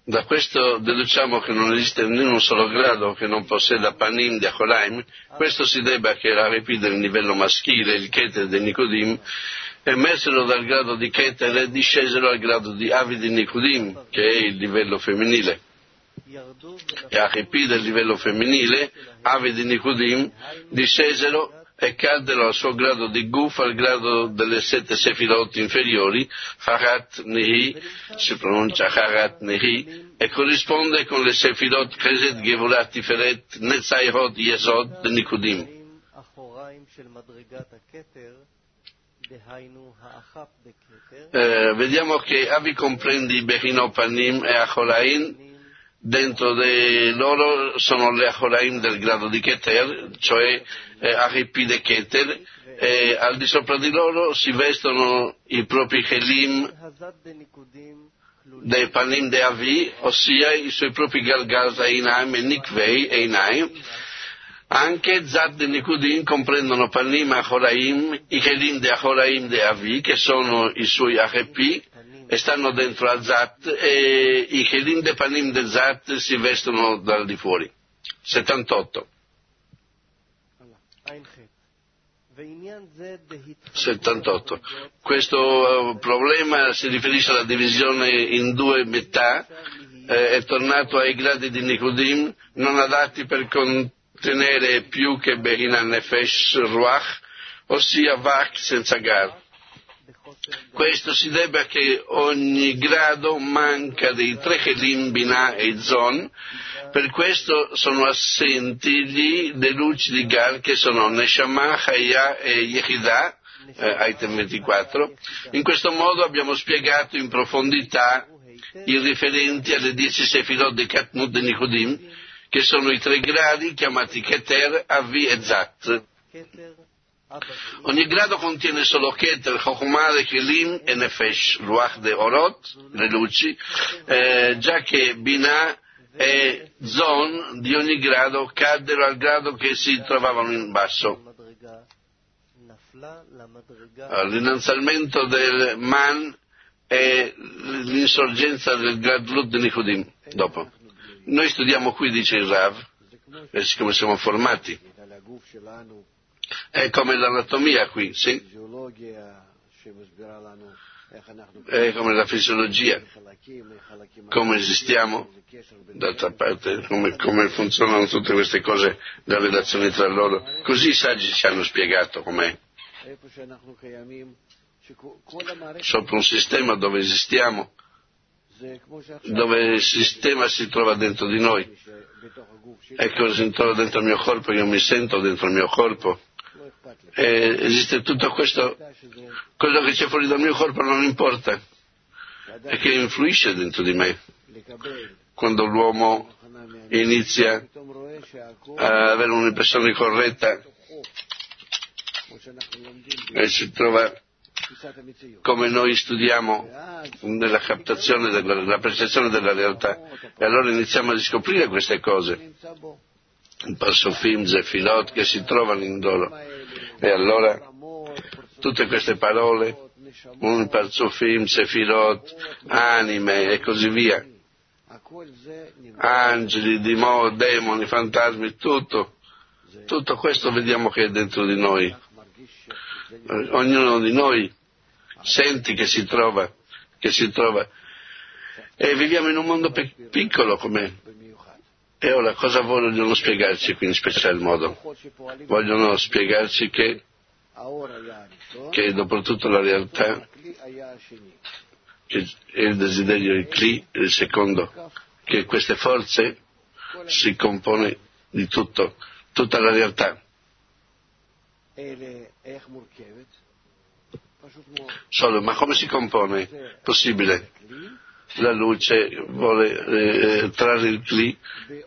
Da questo deduciamo che non esiste né un solo grado che non posseda panim di Acholaim. Questo si debba che la Repi del livello maschile, il Keter di Nicodim, emersero dal grado di Keter e discesero al grado di Avi di Nicodim, che è il livello femminile. E a Repi del livello femminile, Avi di Nicodim, discesero e caddero al suo grado di Guf, al grado delle 7 Sefirot inferiori, Harat Nehi, si pronuncia Harat Nehi, e corrisponde con le Sefirot Chesed, Gevulat, Tiferet, Netzayhot, Yesod, de Nicodim. Vediamo che Avi comprende i Bechinopanim e Acholain. Dentro di loro sono le Acholaim del grado di Keter, cioè Aripi de Keter, e al di sopra di loro si vestono i propri Chelim dei Panim de Avi, ossia i suoi propri Galgaz Einaim e Nikvei Einaim. Anche Zad de Nikudim comprendono Panim Acholaim, i Chelim de Acholaim de Avi, che sono i suoi Aripi, e stanno dentro a Zat, e i Chelim de Panim de Zat si vestono dal di fuori. 78. 78. Questo problema si riferisce alla divisione in due metà, è tornato ai gradi di Nicodim non adatti per contenere più che Behina Nefesh Ruach, ossia Vach senza Gar. Questo si deve a che ogni grado manca dei 3 Chelim, Binah e Zon, per questo sono assenti gli dei luci di Gar che sono Neshama, Chaya e Yehidah, item 24. In questo modo abbiamo spiegato in profondità i riferenti alle 10 Sefirot di Katnut de Nicodim, che sono i 3 gradi chiamati Keter, Avi e Zat. Ogni grado contiene solo Keter, Chokhmah, Kelim e Nefesh, Ruach de Orot, le luci, già che Binah e Zon di ogni grado caddero al grado che si trovavano in basso. L'innalzamento del Man e l'insorgenza del Gadlut di Nicodim. Dopo. Noi studiamo qui, dice il Rav, e siccome siamo formati, è come l'anatomia qui, sì? È come la fisiologia, come esistiamo, d'altra parte, come funzionano tutte queste cose, le relazioni tra loro. Così i saggi ci hanno spiegato com'è. Sopra un sistema dove esistiamo, dove il sistema si trova dentro di noi. Ecco, si trova dentro il mio corpo, io mi sento dentro il mio corpo. Esiste tutto questo, quello che c'è fuori dal mio corpo non importa, è che influisce dentro di me. Quando l'uomo inizia a avere un'impressione corretta e si trova come noi studiamo nella captazione della percezione della realtà, e allora iniziamo a riscoprire queste cose, il Parsofim, Zefirot che si trovano in loro, e allora tutte queste parole, un Parsofim, Sefirot, anime e così via, angeli, demoni, fantasmi, tutto questo vediamo che è dentro di noi. Ognuno di noi senti che si trova, e viviamo in un mondo piccolo com'è. E ora cosa vogliono spiegarci qui in special modo? Vogliono spiegarci che dopo tutto la realtà, che è il desiderio, il Kli, il secondo, che queste forze si compone di tutto, tutta la realtà. Solo, ma come si compone? Possibile. La luce vuole trarre il Kli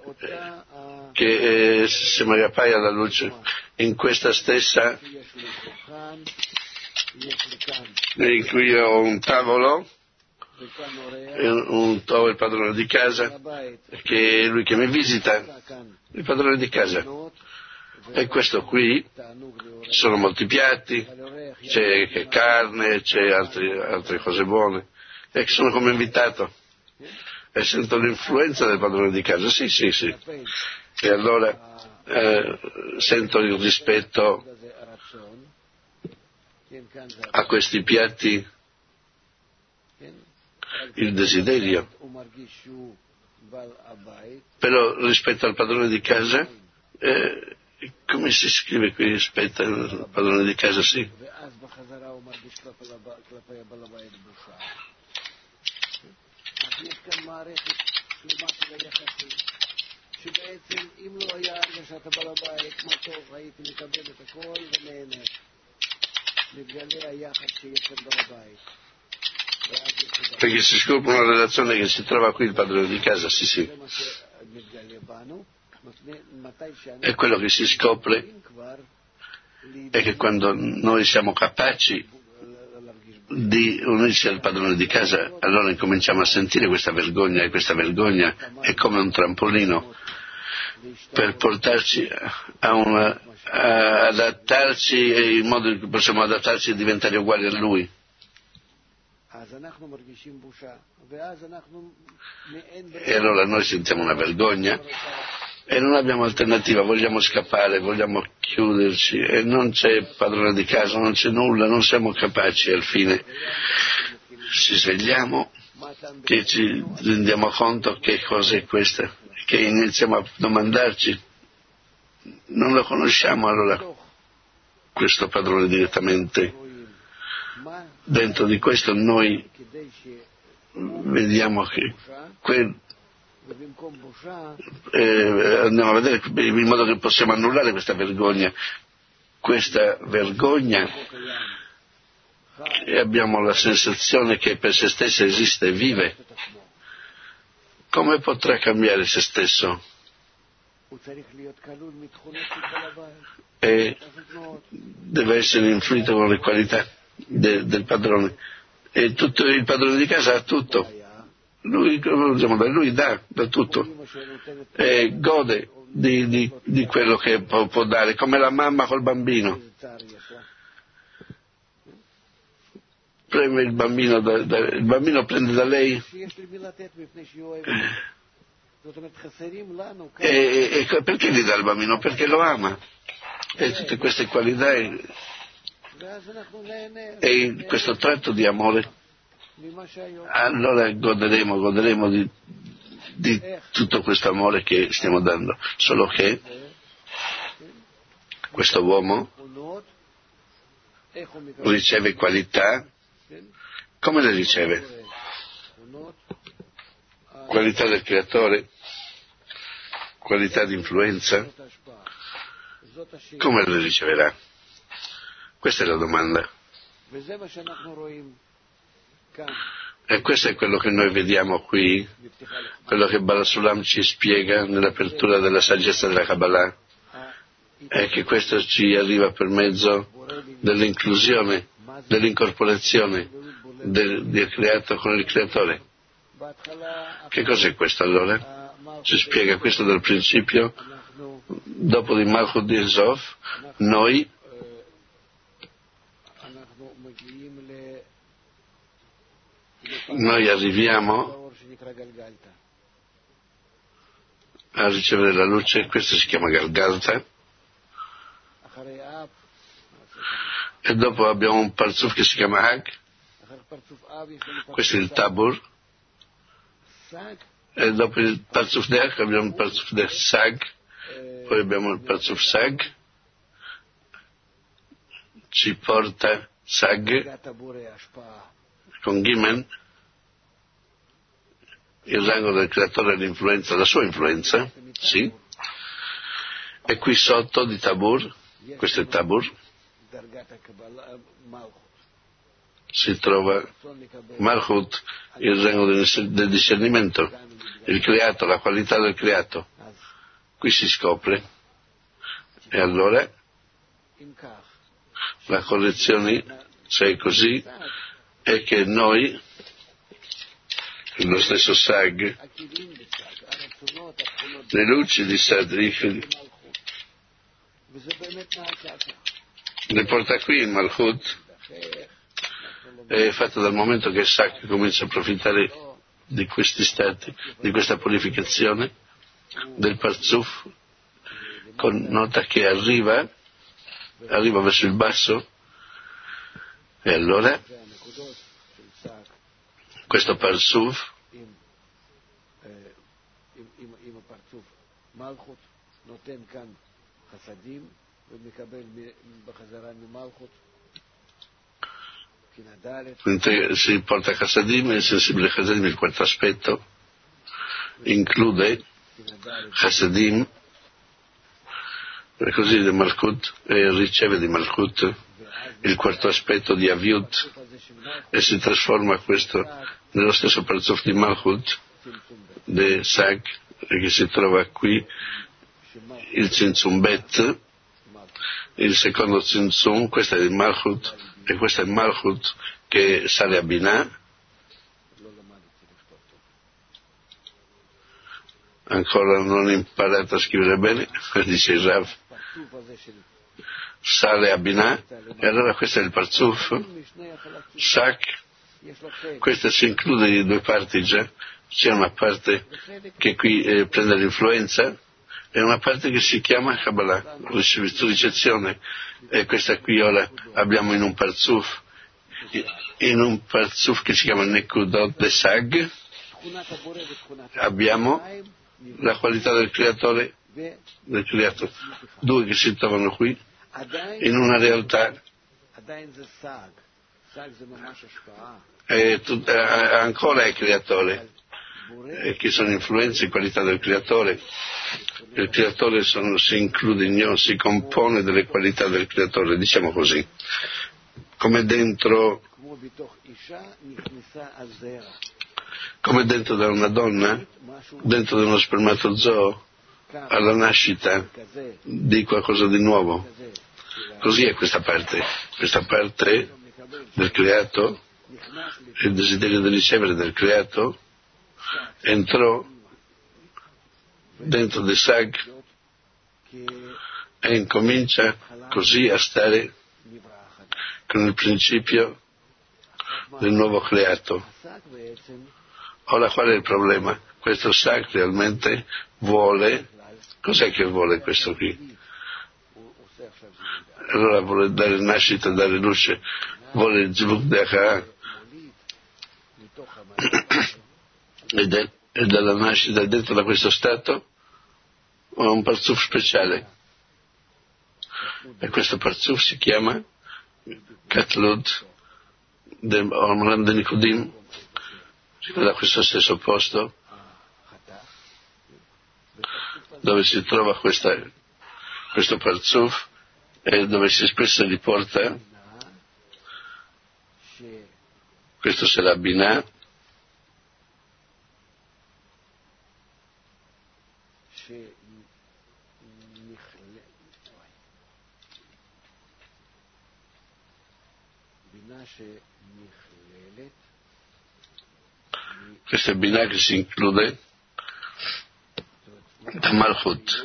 che si riappaia la luce in questa stessa, in cui ho un tavolo, ho il padrone di casa, che è lui che mi visita, il padrone di casa. E questo qui, ci sono molti piatti, c'è carne, c'è altre cose buone, e sono come invitato. e sento l'influenza del padrone di casa, sì, sì, sì. E allora sento il rispetto a questi piatti, il desiderio. Però rispetto al padrone di casa, come si scrive qui rispetto al padrone di casa? Sì. שבעצם אם לא היה הרגשת הבעל הבית מתוק הייתי מקבל את הכל ונהנה מתגלה היחד שיש כאן בעל הבית. Perché si scopre una relazione che si trova qui il padrone di casa, sì sì. E quello che si scopre è che quando noi siamo capaci di unirsi al padrone di casa, allora incominciamo a sentire questa vergogna, e questa vergogna è come un trampolino per portarci a adattarci in modo che possiamo adattarci e diventare uguali a lui. E allora noi sentiamo una vergogna e non abbiamo alternativa, vogliamo scappare, vogliamo chiuderci e non c'è padrone di casa, non c'è nulla, non siamo capaci. Al fine ci svegliamo e ci rendiamo conto che cosa è questa, che iniziamo a domandarci, non lo conosciamo allora questo padrone direttamente. Dentro di questo noi vediamo che andiamo a vedere in modo che possiamo annullare questa vergogna. Questa vergogna, e abbiamo la sensazione che per se stessa esiste e vive. Come potrà cambiare se stesso? E deve essere influito con le qualità del padrone. E tutto, il padrone di casa ha tutto. Lui dà tutto. E gode di quello che può dare, come la mamma col bambino. Prende il bambino prende da lei e perché gli dà il bambino? Perché lo ama. E tutte queste qualità e questo tratto di amore, allora goderemo di tutto questo amore che stiamo dando. Solo che questo uomo riceve qualità. Come le riceve? Qualità del creatore, qualità di influenza. Come le riceverà? Questa è la domanda. E questo è quello che noi vediamo qui, quello che Baal Sulam ci spiega nell'apertura della saggezza della Kabbalah, è che questo ci arriva per mezzo dell'inclusione, dell'incorporazione del creato con il creatore. Che cos'è questo allora? Ci spiega questo dal principio. Dopo di Malchut di Esof, noi arriviamo a ricevere la luce, questo si chiama Galgalta, e dopo abbiamo un Parzuf che si chiama Hag, questo è il Tabur, e dopo il Parzuf de Hag abbiamo il Parzuf de Sag, poi abbiamo il Parzuf Sag, ci porta Sag con Gimen, il rango del creatore e l'influenza, la sua influenza, sì, e qui sotto di Tabur, questo è Tabur, si trova Malchut, il rango del discernimento, il creato, la qualità del creato. Qui si scopre. E allora la correzione, se è così, è che noi, lo stesso Sag, le luci di Sadrich, le porta qui il Malchut, è fatto dal momento che Sag comincia a approfittare di questi stati, di questa purificazione del Parzuf, nota che arriva verso il basso, e allora questo Parzuf si porta a Chassadim, è sensibile a Chassadim, il quarto aspetto include Chassadim, e così di Malchut, e riceve di Malchut il quarto aspetto di Aviut, e si trasforma questo nello stesso Parzuf di Malchut, de Sag, che si trova qui, il Tzimtzum Bet, il secondo Tzimtzum, questo è il Malchut, e questo è il Malchut che sale a Binah. Ancora non ho imparato a scrivere bene, dice il Rav, sale a Binah, e allora questo è il Parzuf, Sak, questo si include in due parti già, c'è una parte che qui prende l'influenza, e una parte che si chiama Kabbalah, ricezione, e questa qui ora abbiamo in un Parzuf che si chiama Nekudot de Sag, abbiamo la qualità del creatore, due che si trovano qui, in una realtà ancora è creatore, che sono influenze e qualità del creatore. Il creatore si include in noi, si compone delle qualità del creatore, diciamo così, come dentro da una donna, dentro da uno spermatozoo, alla nascita di qualcosa di nuovo. Così è questa parte del creato, il desiderio di ricevere del creato, entrò dentro del Sag e incomincia così a stare con il principio del nuovo creato. Ora qual è il problema? Questo Sag realmente vuole, cos'è che vuole questo qui? Allora vuole dare nascita, dare luce, vuole il Zvuk Dechara, e dalla nascita dentro da questo stato ha un Parzuf speciale, e questo Parzuf si chiama Katlut del Ormalam de Nikudim, da questo stesso posto dove si trova questo Parzuf, e dove si spesso riporta questo sarà Binah, questa è Binah che si include da Malchut,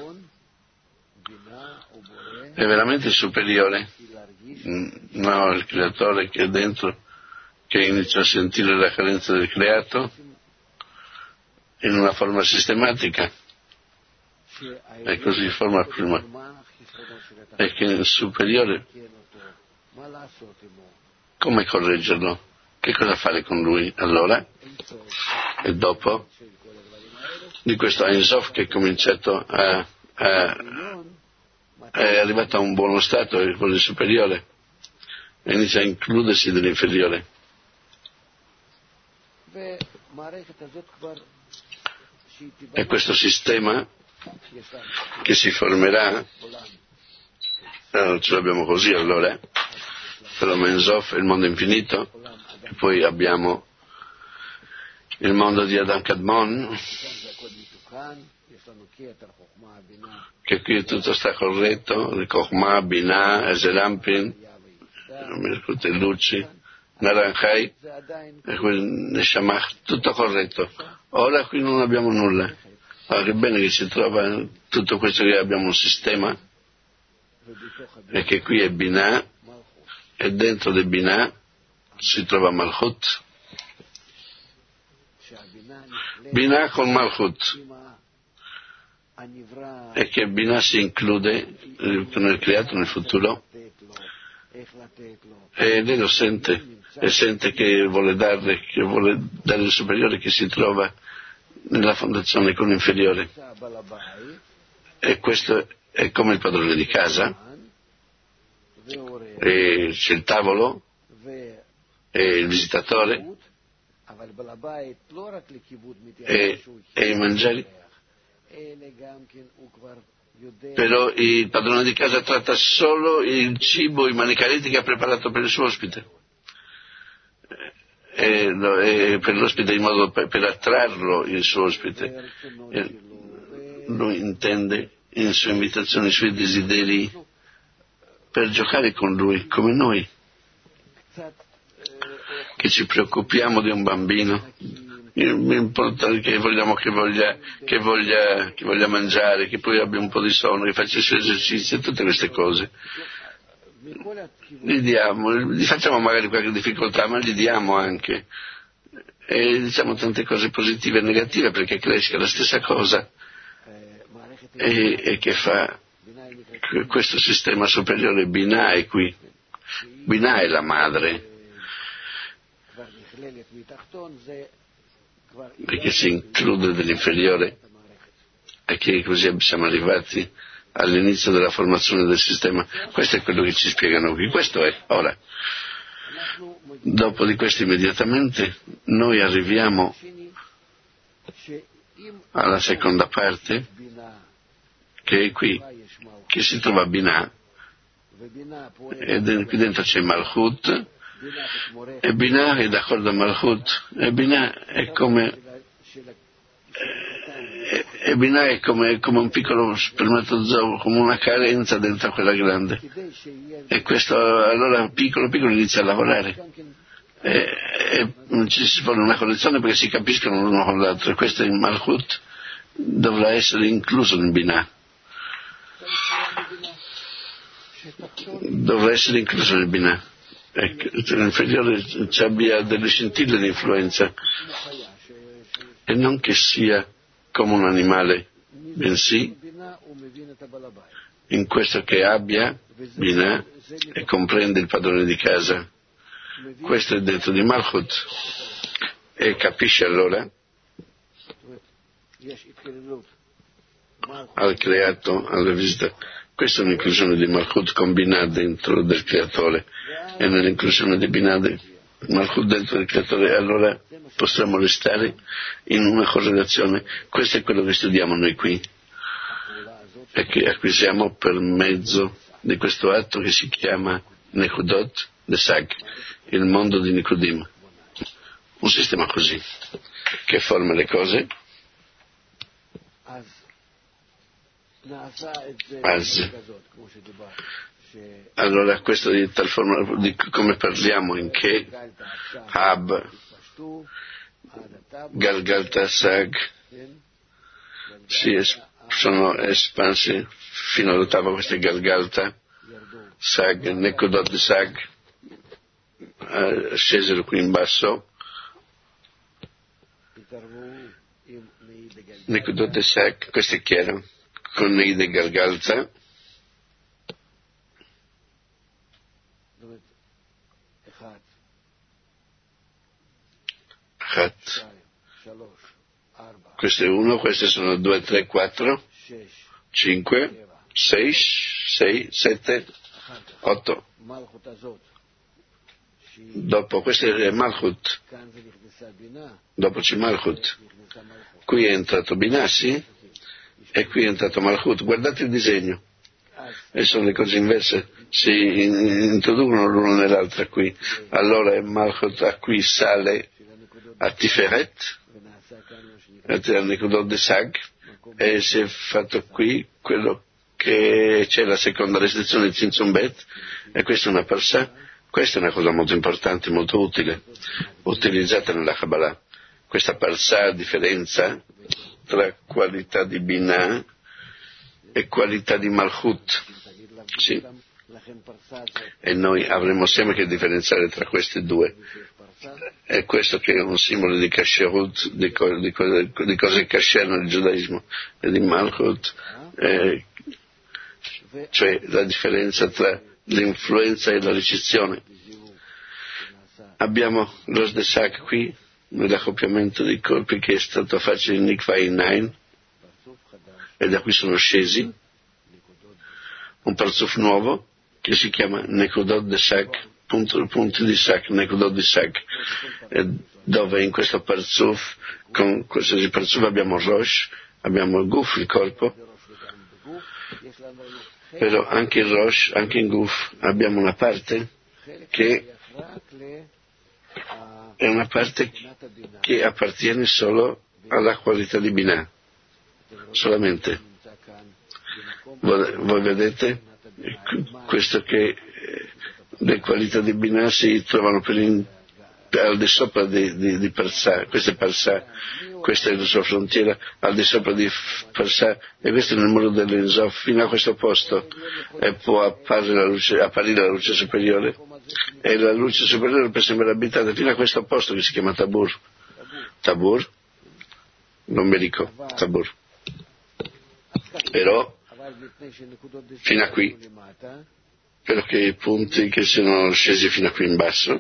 è veramente superiore, no, il creatore che è dentro, che inizia a sentire la carenza del creato in una forma sistematica, e così forma prima, e che è superiore. Come correggerlo? Che cosa fare con lui allora? E dopo di questo Ein Sof che è cominciato è arrivato a un buono stato, è quello superiore, e inizia a includersi dell'inferiore. E questo sistema che si formerà, ce l'abbiamo così allora, per Ein Sof è il mondo infinito, e poi abbiamo il mondo di Adam Kadmon, che qui tutto sta corretto, il Chokhmah, Binah, Ezerampin, Luci, Naranjai, e quel Neshamach, tutto corretto. Ora qui non abbiamo nulla. Allora, che bene che si trova tutto questo, che abbiamo un sistema, e che qui è Binah, e dentro del Binah si trova Malchut, Binah con Malchut, e che Binah si include nel creato nel futuro, e lei lo sente, e sente che vuole dare il superiore che si trova nella fondazione con l'inferiore, e questo è come il padrone di casa, e c'è il tavolo e il visitatore e i mangiari. Però il padrone di casa tratta solo il cibo, i manicaletti che ha preparato per il suo ospite, e per l'ospite, in modo per attrarlo il suo ospite. Lui intende in sue invitazioni, i suoi desideri, per giocare con lui, come noi che ci preoccupiamo di un bambino. Importa che vogliamo che voglia mangiare, che poi abbia un po' di sonno, che faccia i suoi esercizi, e tutte queste cose. Gli facciamo magari qualche difficoltà, ma gli diamo anche, e diciamo tante cose positive e negative perché cresca. La stessa cosa e che fa questo sistema superiore. Binah è qui, Binah è la madre, perché si include dell'inferiore, e che così siamo arrivati all'inizio della formazione del sistema. Questo è quello che ci spiegano qui. Questo è. Ora, dopo di questo immediatamente noi arriviamo alla seconda parte, che è qui, che si trova Binah, e qui dentro c'è Malchut, e Binah è d'accordo a Malchut, e Binah è come un piccolo spermatozoo, come una carenza dentro a quella grande, e questo allora piccolo inizia a lavorare, e ci si pone una condizione perché si capiscono l'uno con l'altro, e questo in Malchut dovrà essere incluso in Binah, dovrà essere incluso nel Binah, l'inferiore ci abbia delle scintille di influenza, e non che sia come un animale, bensì in questo che abbia Binah e comprende il padrone di casa. Questo è dentro di Malchut, e capisce allora al creato, alla visita. Questa è un'inclusione di Malchut con Binah dentro del creatore, e nell'inclusione di Binah Malchut dentro del creatore allora possiamo restare in una correlazione. Questo è quello che studiamo noi qui, e che acquisiamo per mezzo di questo atto che si chiama Nekudot de Sag, il mondo di Nikudim. Un sistema così che forma le cose. Allora questo di tal forma, di come parliamo, in che Hab, Galgalta, Sag sono espansi fino all'ottava. Questa è Galgalta, Sag, Nekudot de Sag scesero qui in basso. Nekudot de Sag, questo è chiaro, con Neide Galgalta, questo è 1, queste sono 2, 3, 4, 5, 6, 7, 8. Dopo questo è Malchut, dopo c'è Malchut, qui è entrato Binah, sì, e qui è entrato Malchut. Guardate il disegno, e sono le cose inverse, si introducono l'uno nell'altra qui. Allora Malchut qui sale a Tiferet, a Nekudot de Sag, e si è fatto qui quello che c'è la seconda restrizione di Tzimtzum Bet, e questa è una parsà. Questa è una cosa molto importante, molto utile, utilizzata nella Kabbalah. Questa parsà, differenza tra qualità di Binah e qualità di Malchut. Sì. E noi avremo sempre che differenziare tra queste due. è questo che è un simbolo di kasherut, di cose kasher nel giudaismo, e di malchut, cioè la differenza tra l'influenza e la ricezione. Abbiamo lo Sdesak qui, nell'accoppiamento dei corpi che è stato facile in Nikva Inain, e da qui sono scesi un parzuf nuovo che si chiama Nekudot Desak, punti di Sak, Nekudot di Sak, dove in questo parzuf, con questo parzuf abbiamo Rosh, abbiamo il Guf, il corpo, però anche in Rosh, anche in Guf abbiamo una parte che è una parte che appartiene solo alla qualità di Binah, solamente. Voi vedete questo che le qualità di Binah si trovano al di sopra di Parsà, questa è Parsà, questa è la sua frontiera, al di sopra di Parsà, e questo è nel muro dell'Ensof, fino a questo posto, e può apparire la luce superiore, e la luce superiore può sembrare abitata fino a questo posto che si chiama Tabur, numerico, Tabur, però fino a qui, però che i punti che sono scesi fino a qui in basso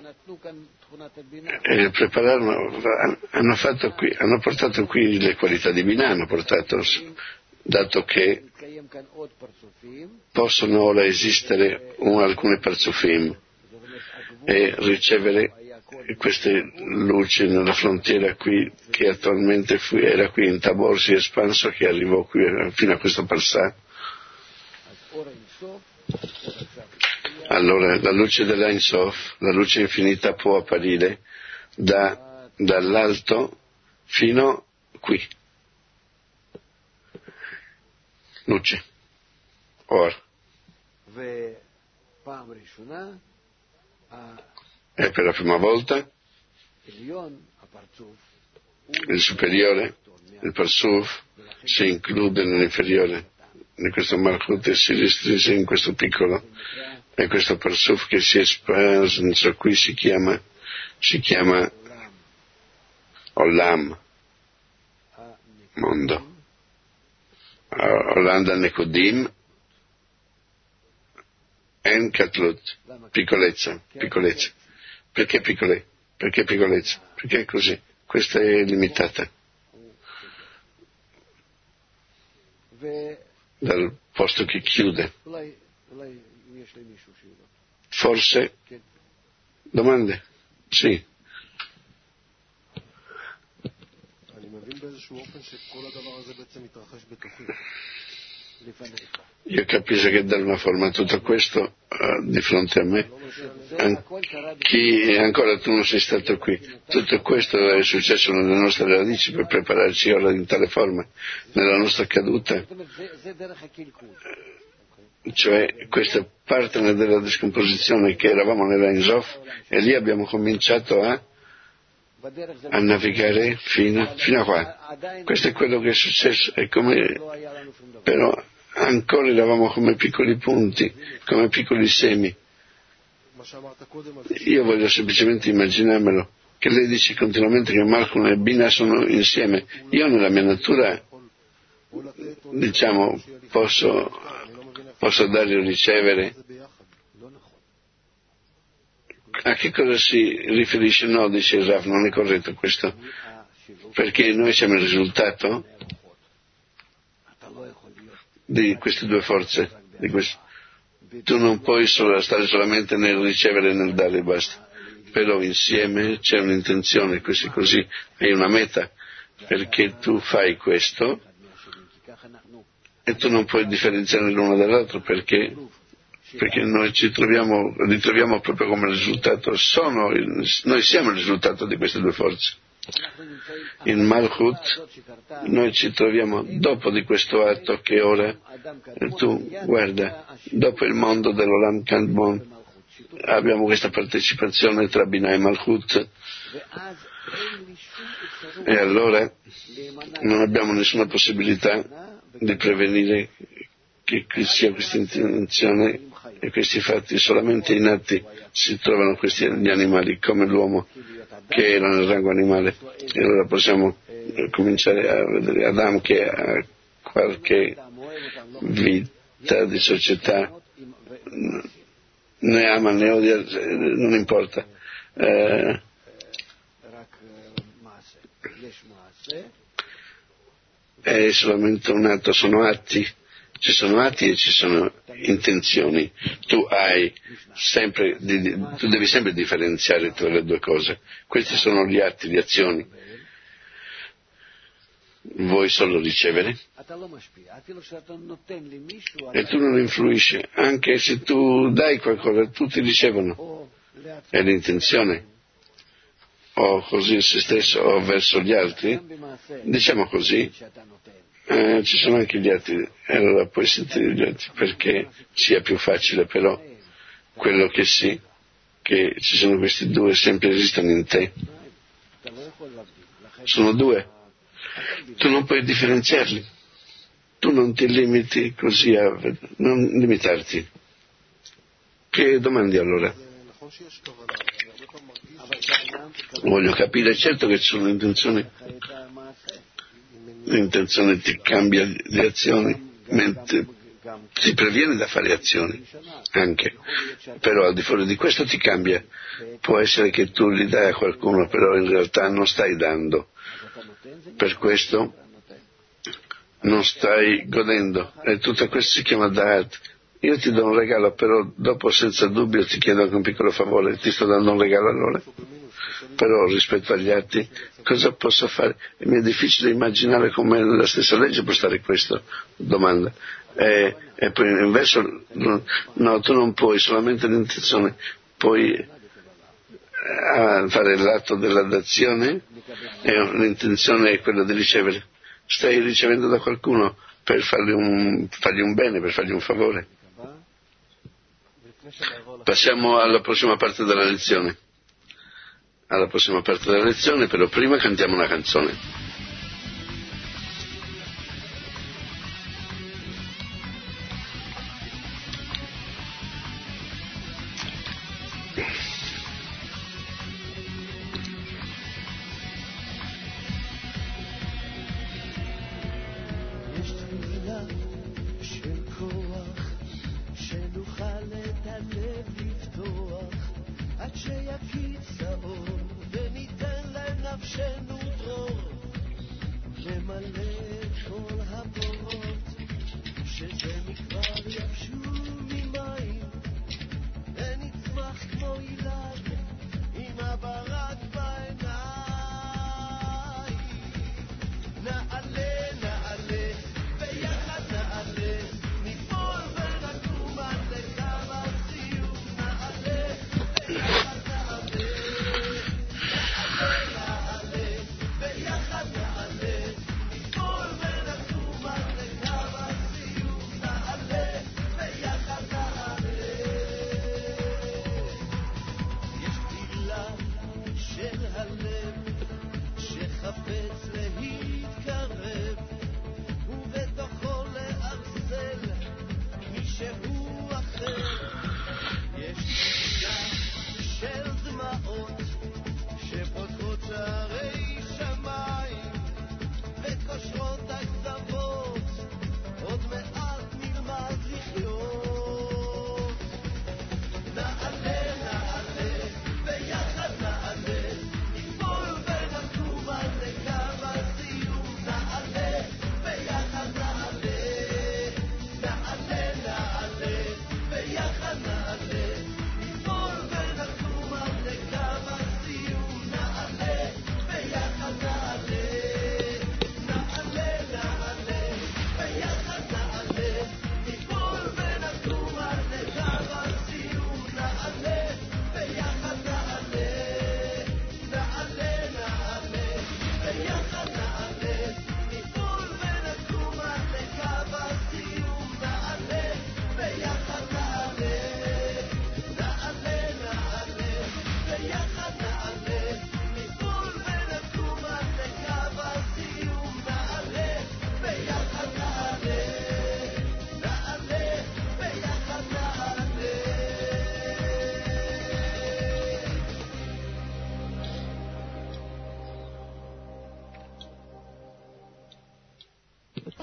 hanno portato qui le qualità di Binah, hanno portato, dato che possono ora esistere alcune parzufim e ricevere queste luci nella frontiera qui, che attualmente era qui in Tabor, si è espanso, che arrivò qui fino a questo Parsà. Allora la luce dell'Ein Sof, la luce infinita, può apparire dall'alto fino qui. Luce. Or. E per la prima volta il superiore, il Parsuf, si include nell'inferiore, in questo Malchut, e si restringe in questo piccolo, e questo Parsuf che si è espanso qui si chiama Olam, mondo. Olam da Nekudim, En Katlut, piccolezza. Perché piccolezza? Perché è così, questa è limitata. Dal posto che chiude. Forse? Domande? Sì. Io capisco che dà una forma a tutto questo di fronte a me. Ancora tu non sei stato qui. Tutto questo è successo nelle nostre radici per prepararci ora in tale forma, nella nostra caduta. Cioè questa parte della discomposizione che eravamo nell'Ein Sof, e lì abbiamo cominciato a navigare fino a qua. Questo è quello che è successo, però ancora eravamo come piccoli punti, come piccoli semi. Io voglio semplicemente immaginarmelo, che lei dice continuamente che Malchut e Binah sono insieme. Io nella mia natura, diciamo, posso dare o ricevere. A che cosa si riferisce? No, dice Rav, non è corretto questo, perché noi siamo il risultato di queste due forze. Tu non puoi stare solamente nel ricevere e nel dare e basta, però insieme c'è un'intenzione, così, hai una meta, perché tu fai questo e tu non puoi differenziare l'uno dall'altro, perché noi li troviamo proprio come risultato, noi siamo il risultato di queste due forze. In Malchut noi ci troviamo dopo di questo atto che ora, tu guarda, dopo il mondo dell'Olam Kadmon abbiamo questa partecipazione tra Binah e Malchut, e allora non abbiamo nessuna possibilità di prevenire che sia questa intenzione e questi fatti. Solamente in atti si trovano gli animali come l'uomo, che era nel rango animale. E allora possiamo cominciare a vedere Adam che ha qualche vita di società, ne ama, ne odia, non importa. È solamente un atto, sono atti, ci sono atti e ci sono intenzioni. Tu devi sempre differenziare tra le due cose. Questi sono gli atti, le azioni. Vuoi solo ricevere e tu non influisci, anche se tu dai qualcosa, tutti ricevono, è l'intenzione, o così se stesso o verso gli altri, diciamo così, ci sono anche gli altri, e allora puoi sentire gli altri perché sia più facile, però quello che sì, che ci sono questi due, sempre esistono in te, sono due. Tu non puoi differenziarli, tu non ti limiti così a non limitarti. Che domandi allora? Voglio capire, certo che ci sono intenzioni, l'intenzione ti cambia le azioni, mentre ti previene da fare azioni, anche, però al di fuori di questo ti cambia. Può essere che tu li dai a qualcuno, però in realtà non stai dando. Per questo non stai godendo, e tutto questo si chiama da'at. Io ti do un regalo, però dopo senza dubbio ti chiedo anche un piccolo favore, ti sto dando un regalo allora, però rispetto agli atti cosa posso fare? Mi è difficile immaginare come la stessa legge può stare questo, domanda, e poi inverso no, tu non puoi, solamente l'intenzione, puoi fare l'atto della dazione e l'intenzione è quella di ricevere. Stai ricevendo da qualcuno per fargli un bene, per fargli un favore. Passiamo alla prossima parte della lezione. Però prima cantiamo una canzone. שיקיץ האור וניתן לנפשנו דרור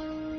Amen.